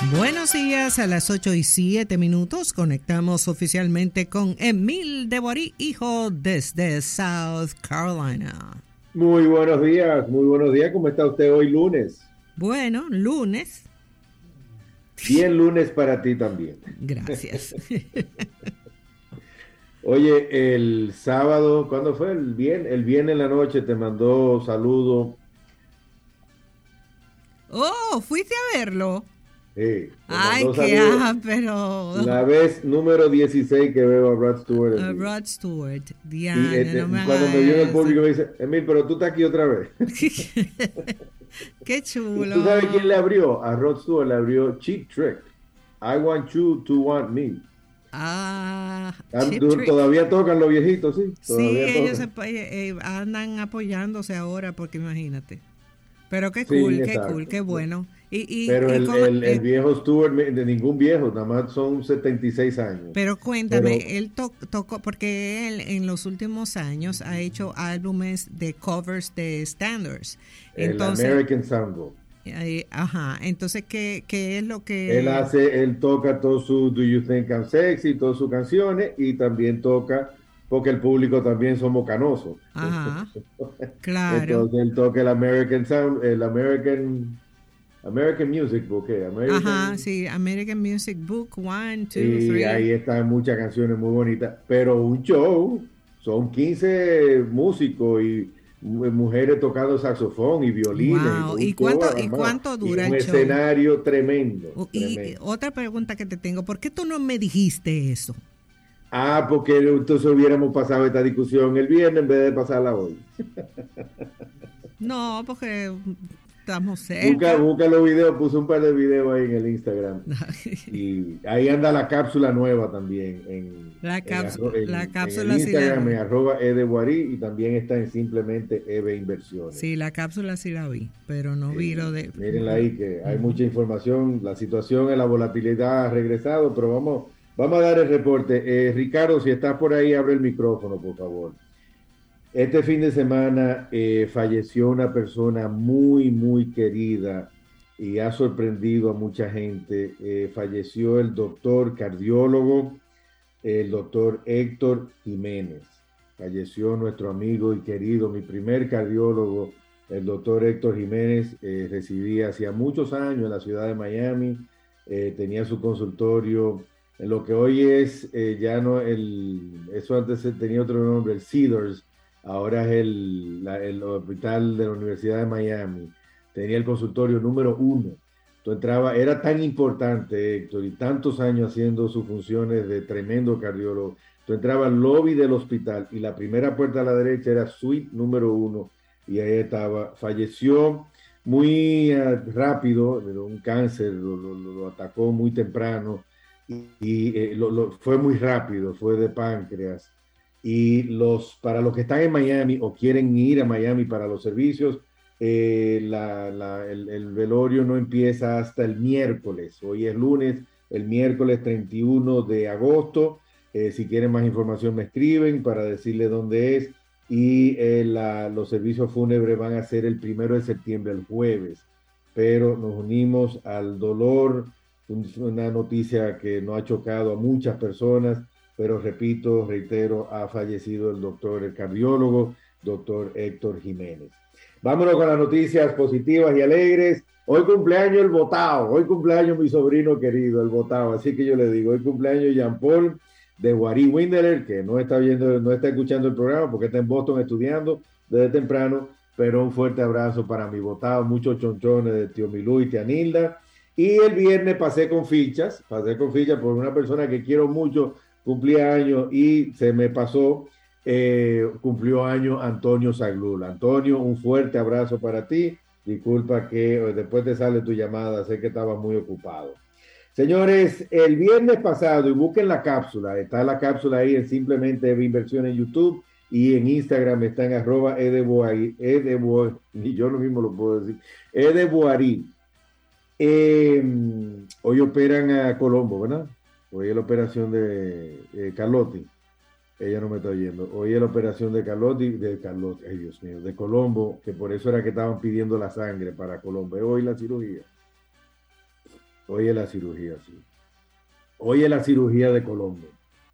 Buenos días, a las 8:07. Conectamos oficialmente con Emil de Borí, hijo desde South Carolina. Muy buenos días. ¿Cómo está usted hoy lunes? Bueno, lunes. Bien lunes para ti también. Gracias. Oye, el sábado, ¿cuándo fue? El viernes en la noche te mandó saludo. Oh, ¿fuiste a verlo? Sí, Ay, pero... La vez número 16 que veo a Rod Stewart. A Rod Stewart, Y no me cuando me vio en el público me dice, Emil, pero tú estás aquí otra vez. Qué chulo. ¿Y tú sabes quién le abrió? A Rod Stewart le abrió Cheap Trick. I want you to want me. Todavía tocan los viejitos, sí. Sí, ellos andan apoyándose ahora porque imagínate. Pero qué cool, sí, qué cool, qué bueno. Pero el viejo Stewart, de ningún viejo, nada más son 76 años. Pero cuéntame, él tocó, porque él en los últimos años ha hecho álbumes de covers de standards. Entonces, el American Songbook. Ajá, entonces, ¿qué es lo que...? Él toca todo su Do You Think I'm Sexy, todas sus canciones, y también toca, porque el público también somos canosos. Ajá, claro. Entonces él toca el American Music Book, Ajá, sí, American Music Book 1, 2, 3. Y ahí están muchas canciones muy bonitas, pero un show, son 15 músicos y mujeres tocando saxofón y violines. Wow. ¿Y cuánto dura el show? Un escenario tremendo. Y otra pregunta que te tengo, ¿por qué tú no me dijiste eso? Porque entonces hubiéramos pasado esta discusión el viernes en vez de pasarla hoy. No, porque estamos cerca. Busca los videos, puse un par de videos ahí en el Instagram. Y ahí anda la cápsula nueva también. La cápsula en Instagram, en @edeboarí, y también está en simplemente EVE Inversiones. Sí, la cápsula sí la vi, pero no vi lo de... Mírenla ahí, que hay mucha información. La situación en la volatilidad ha regresado, pero vamos a dar el reporte. Ricardo, si estás por ahí, abre el micrófono, por favor. Este fin de semana falleció una persona muy, muy querida y ha sorprendido a mucha gente. Falleció el doctor cardiólogo, el doctor Héctor Jiménez. Falleció nuestro amigo y querido, mi primer cardiólogo, el doctor Héctor Jiménez. Residía hacía muchos años en la ciudad de Miami. Tenía su consultorio en lo que hoy es, eso antes tenía otro nombre, el Cedars. Ahora es el hospital de la Universidad de Miami. Tenía el consultorio número 1. Tú entrabas, era tan importante, Héctor, y tantos años haciendo sus funciones de tremendo cardiólogo. Tú entrabas al lobby del hospital y la primera puerta a la derecha era suite número 1 y ahí estaba. Falleció muy rápido, un cáncer, lo atacó muy temprano y fue muy rápido, fue de páncreas. Y para los que están en Miami o quieren ir a Miami para los servicios, el velorio no empieza hasta el miércoles. Hoy es lunes, el miércoles 31 de agosto. Si quieren más información me escriben para decirles dónde es. Y los servicios fúnebres van a ser el 1 de septiembre, el jueves. Pero nos unimos al dolor, una noticia que nos ha chocado a muchas personas. Pero reitero, ha fallecido el cardiólogo, doctor Héctor Jiménez. Vámonos con las noticias positivas y alegres. Hoy cumpleaños el Botao, hoy cumpleaños mi sobrino querido, el Botao. Así que yo le digo, hoy cumpleaños Jean Paul de Guarí Windeler, que no está escuchando el programa porque está en Boston estudiando desde temprano, pero un fuerte abrazo para mi Botao, muchos chonchones de tío Milú y tía Nilda. Y el viernes pasé con fichas por una persona que quiero mucho, cumplía años y se me pasó, cumplió años Antonio Zaglula. Antonio, un fuerte abrazo para ti. Disculpa que después te sale tu llamada, sé que estabas muy ocupado. Señores, el viernes pasado, y busquen la cápsula, está la cápsula ahí en Simplemente Inversión en YouTube y en Instagram está en @edeboarí, ni yo lo mismo lo puedo decir, edeboarí. Hoy operan a Colombo, ¿verdad? Hoy es la operación de Carlotti. Ella no me está oyendo. Hoy es la operación de Carlotti, ay Dios mío, de Colombo, que por eso era que estaban pidiendo la sangre para Colombo. Hoy la cirugía. Oye la cirugía, sí. Oye la cirugía de Colombo.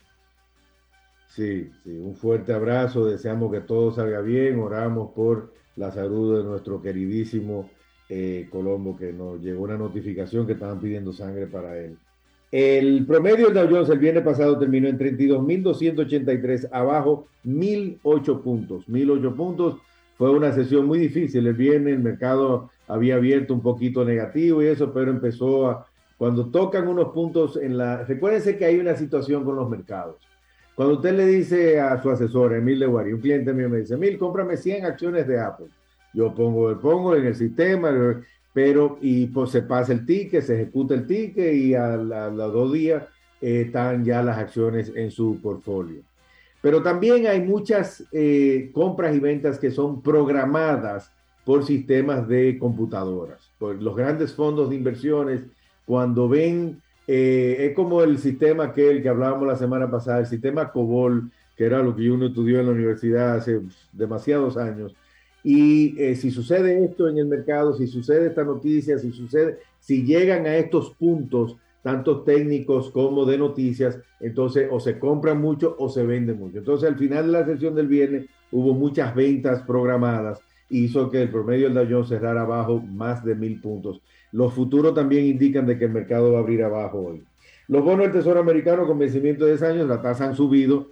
Sí, sí, un fuerte abrazo, deseamos que todo salga bien, oramos por la salud de nuestro queridísimo Colombo, que nos llegó una notificación que estaban pidiendo sangre para él. El promedio del Dow Jones el viernes pasado terminó en 32.283, abajo 1.008 puntos. 1.008 puntos, fue una sesión muy difícil. El viernes el mercado había abierto un poquito negativo y eso, pero empezó a, cuando tocan unos puntos en la... Recuérdense que hay una situación con los mercados. Cuando usted le dice a su asesor, Emil Lewari, un cliente mío me dice, Emil, cómprame 100 acciones de Apple. Yo pongo en el sistema, pero y pues se pasa el ticket, se ejecuta el ticket y a los 2 días están ya las acciones en su portfolio. Pero también hay muchas compras y ventas que son programadas por sistemas de computadoras. Por los grandes fondos de inversiones, cuando ven, es como el sistema aquel que hablábamos la semana pasada, el sistema COBOL, que era lo que uno estudió en la universidad hace demasiados años. Y si sucede esto en el mercado, si sucede esta noticia, si llegan a estos puntos, tanto técnicos como de noticias, entonces o se compran mucho o se vende mucho. Entonces al final de la sesión del viernes hubo muchas ventas programadas y hizo que el promedio del Dow Jones cerrara abajo más de 1.000 puntos. Los futuros también indican de que el mercado va a abrir abajo hoy. Los bonos del Tesoro americano con vencimiento de 10 años, la tasa han subido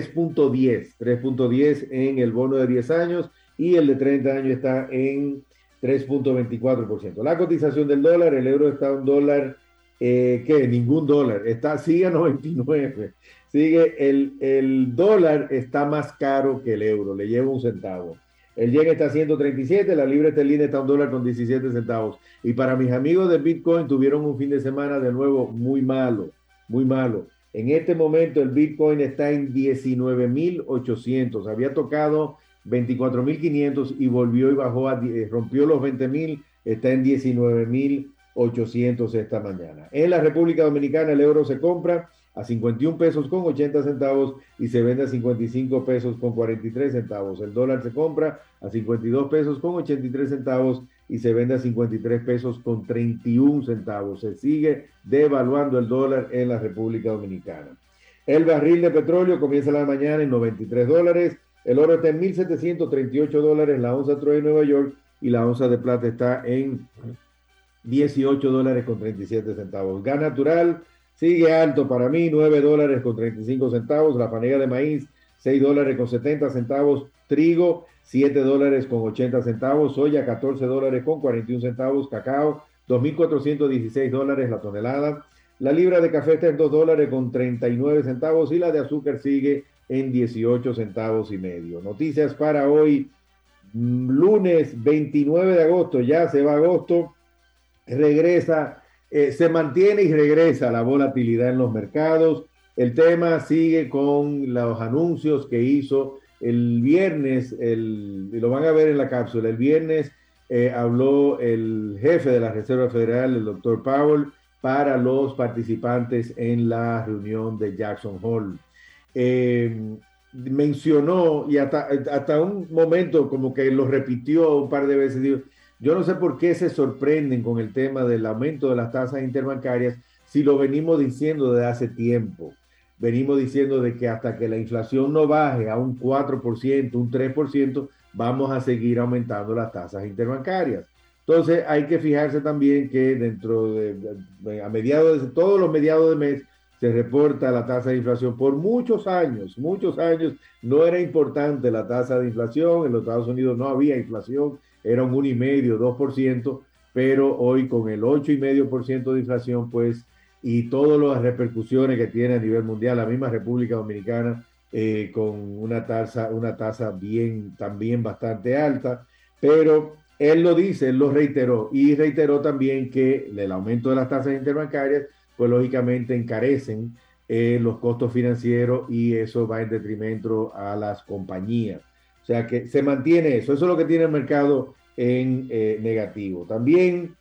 3.10 en el bono de 10 años y el de 30 años está en 3.24%. La cotización del dólar, el euro está a $1, que ningún dólar, sigue a 99. El dólar está más caro que el euro, le lleva un centavo. El yen está a 137, la libra esterlina está a $1.17. Y para mis amigos de Bitcoin tuvieron un fin de semana de nuevo muy malo, muy malo. En este momento el Bitcoin está en 19.800, había tocado 24.500 y volvió y bajó, rompió los 20.000, está en 19.800 esta mañana. En la República Dominicana el euro se compra a 51 pesos con 80 centavos y se vende a 55 pesos con 43 centavos. El dólar se compra a 52 pesos con 83 centavos y se vende a 53 pesos con 31 centavos. Se sigue devaluando el dólar en la República Dominicana. El barril de petróleo comienza la mañana en $93. El oro está en $1.738, la onza Troy en Nueva York y la onza de plata está en $18 con 37 centavos. Gas natural sigue alto para mí, $9 con 35 centavos. La fanega de maíz, $6 con 70 centavos. Trigo, $7 con 80 centavos. Soya, $14 con 41 centavos. Cacao, $2.416 la tonelada. La libra de café está en $2 con 39 centavos y la de azúcar sigue en 18 centavos y medio. Noticias para hoy, lunes 29 de agosto, ya se va agosto, regresa, se mantiene y regresa la volatilidad en los mercados. El tema sigue con los anuncios que hizo el viernes, y lo van a ver en la cápsula, el viernes habló el jefe de la Reserva Federal, el doctor Powell, para los participantes en la reunión de Jackson Hole. Mencionó y hasta un momento como que lo repitió un par de veces, digo, yo no sé por qué se sorprenden con el tema del aumento de las tasas interbancarias si lo venimos diciendo desde hace tiempo. Venimos diciendo de que hasta que la inflación no baje a un 4%, un 3%, vamos a seguir aumentando las tasas interbancarias. Entonces hay que fijarse también que todos los mediados de mes se reporta la tasa de inflación. Por muchos años no era importante la tasa de inflación. En los Estados Unidos no había inflación, era un 1,5%, 2%, pero hoy con el 8,5% de inflación, pues, y todas las repercusiones que tiene a nivel mundial, la misma República Dominicana, con una tasa bien, también bastante alta, pero él lo dice, él lo reiteró, y reiteró también que el aumento de las tasas interbancarias pues lógicamente encarecen los costos financieros y eso va en detrimento a las compañías. O sea que se mantiene eso es lo que tiene el mercado en negativo. También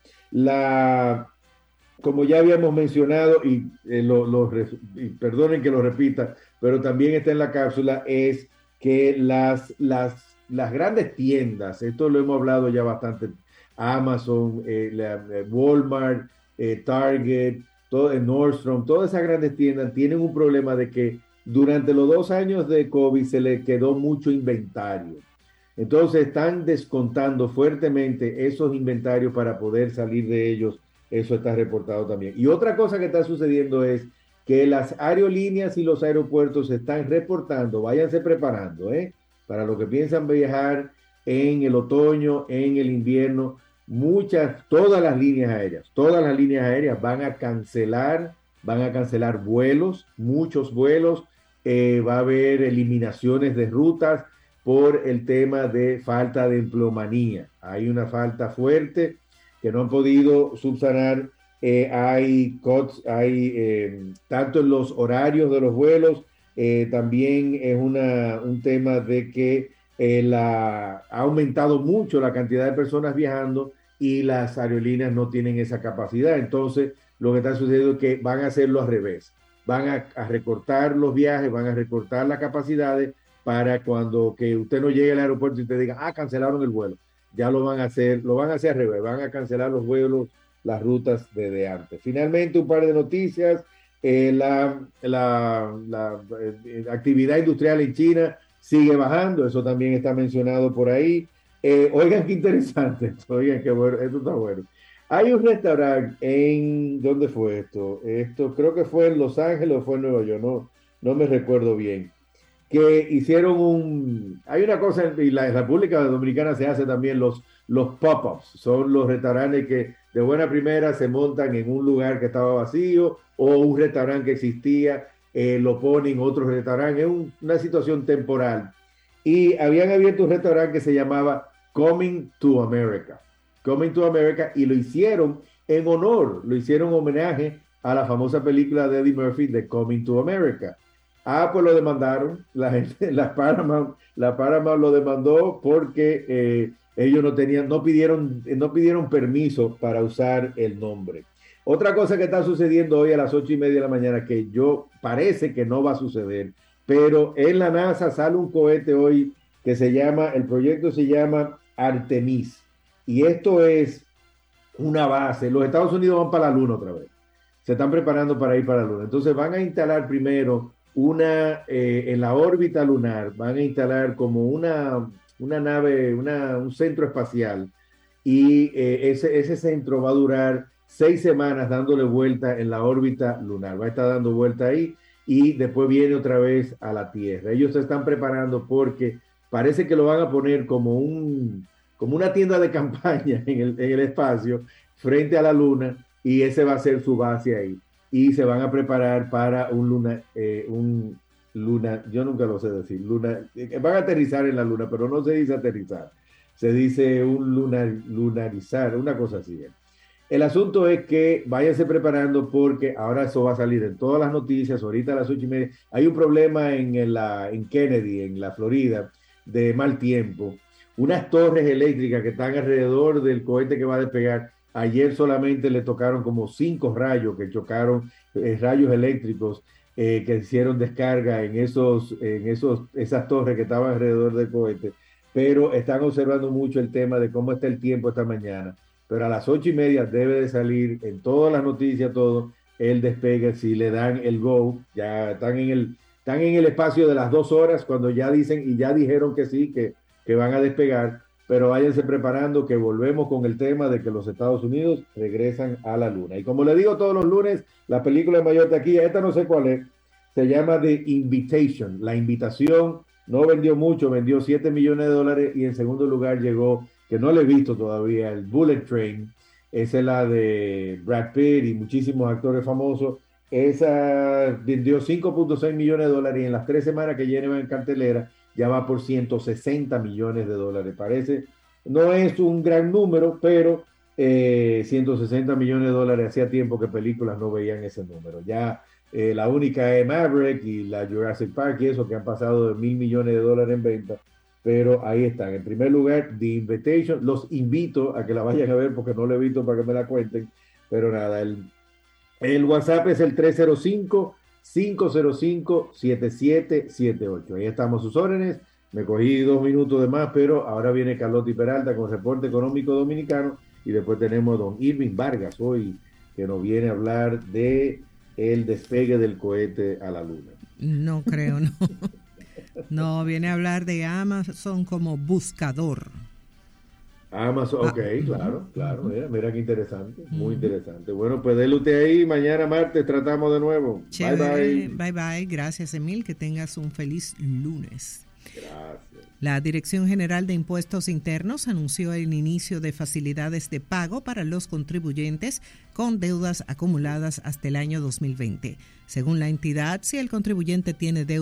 como ya habíamos mencionado, y perdonen que lo repita, pero también está en la cápsula, es que las grandes tiendas, esto lo hemos hablado ya bastante, Amazon, Walmart, Target, todo, Nordstrom, todas esas grandes tiendas tienen un problema de que durante los 2 años de COVID se le quedó mucho inventario. Entonces están descontando fuertemente esos inventarios para poder salir de ellos. Eso está reportado también. Y otra cosa que está sucediendo es que las aerolíneas y los aeropuertos están reportando, váyanse preparando, para los que piensan viajar en el otoño, en el invierno, todas las líneas aéreas van a cancelar vuelos, muchos vuelos, va a haber eliminaciones de rutas por el tema de falta de empleomanía. Hay una falta fuerte que no han podido subsanar. Hay cuts, tanto en los horarios de los vuelos, también es un tema de que ha aumentado mucho la cantidad de personas viajando y las aerolíneas no tienen esa capacidad. Entonces, lo que está sucediendo es que van a hacerlo al revés. Van a recortar los viajes, van a recortar las capacidades para cuando que usted no llegue al aeropuerto y te diga, cancelaron el vuelo. Ya lo van a hacer al revés, van a cancelar los vuelos, las rutas desde antes. Finalmente, un par de noticias. La actividad industrial en China sigue bajando, eso también está mencionado por ahí. Oigan qué interesante, oigan qué bueno, esto está bueno. Hay un restaurante ¿dónde fue esto? Esto creo que fue en Los Ángeles o fue en Nueva York, no me recuerdo bien. Que hicieron hay una cosa, en la República Dominicana se hace también los pop-ups, son los restaurantes que de buena primera se montan en un lugar que estaba vacío o un restaurante que existía, lo ponen en otro restaurante, es una situación temporal. Y habían abierto un restaurante que se llamaba Coming to America, y lo hicieron lo hicieron en homenaje a la famosa película de Eddie Murphy de Coming to America. Pues lo demandaron, la Paramount lo demandó porque ellos no pidieron permiso para usar el nombre. Otra cosa que está sucediendo hoy a las 8:30 de la mañana, que parece que no va a suceder, pero en la NASA sale un cohete hoy que el proyecto se llama Artemis, y esto es una base. Los Estados Unidos van para la Luna otra vez, se están preparando para ir para la Luna, entonces van a instalar primero en la órbita lunar, van a instalar como una nave, un centro espacial, y ese centro va a durar 6 semanas dándole vuelta en la órbita lunar, va a estar dando vuelta ahí y después viene otra vez a la Tierra. Ellos se están preparando porque parece que lo van a poner como una tienda de campaña en el espacio frente a la Luna, y ese va a ser su base ahí. Y se van a preparar para un luna, yo nunca lo sé decir, van a aterrizar en la Luna, pero no se dice aterrizar, se dice lunarizar, una cosa así. El asunto es que váyanse preparando porque ahora eso va a salir en todas las noticias. Ahorita a las 8:30 hay un problema en Kennedy, en la Florida, de mal tiempo. Unas torres eléctricas que están alrededor del cohete que va a despegar, ayer solamente le tocaron como 5 rayos que chocaron, rayos eléctricos que hicieron descarga en esas torres que estaban alrededor del cohete, pero están observando mucho el tema de cómo está el tiempo esta mañana. Pero a las 8:30 debe de salir en todas las noticias, todo el despegue, si le dan el go. Ya están en el espacio de las 2 horas cuando ya dicen y ya dijeron que sí, que van a despegar. Pero váyanse preparando que volvemos con el tema de que los Estados Unidos regresan a la Luna. Y como le digo todos los lunes, la película de mayor taquilla, esta no sé cuál es, se llama The Invitation, La Invitación. No vendió mucho, vendió $7 millones, y en segundo lugar llegó, que no le he visto todavía, el Bullet Train. Esa es la de Brad Pitt y muchísimos actores famosos. Esa vendió $5.6 millones, y en las 3 semanas que lleva en cartelera ya va por $160 millones. Parece, no es un gran número, pero $160 millones, hacía tiempo que películas no veían ese número. Ya la única es Maverick y la Jurassic Park y eso, que han pasado de $1.000 millones en venta, pero ahí están. En primer lugar, The Invitation. Los invito a que la vayan a ver porque no la he visto para que me la cuenten, pero nada, el WhatsApp es el 305-505-7778. Ahí estamos a sus órdenes. Me cogí 2 minutos de más, pero ahora viene Carlotti Peralta con Reporte Económico Dominicano y después tenemos a don Irving Vargas hoy que nos viene a hablar de el despegue del cohete a la Luna. No creo, no. No, viene a hablar de Amazon como buscador. Amazon, ok, claro, mira qué interesante, muy interesante. Bueno, pues déle usted ahí, mañana martes tratamos de nuevo. Chévere, bye. Gracias, Emil, que tengas un feliz lunes. Gracias. La Dirección General de Impuestos Internos anunció el inicio de facilidades de pago para los contribuyentes con deudas acumuladas hasta el año 2020. Según la entidad, si el contribuyente tiene deudas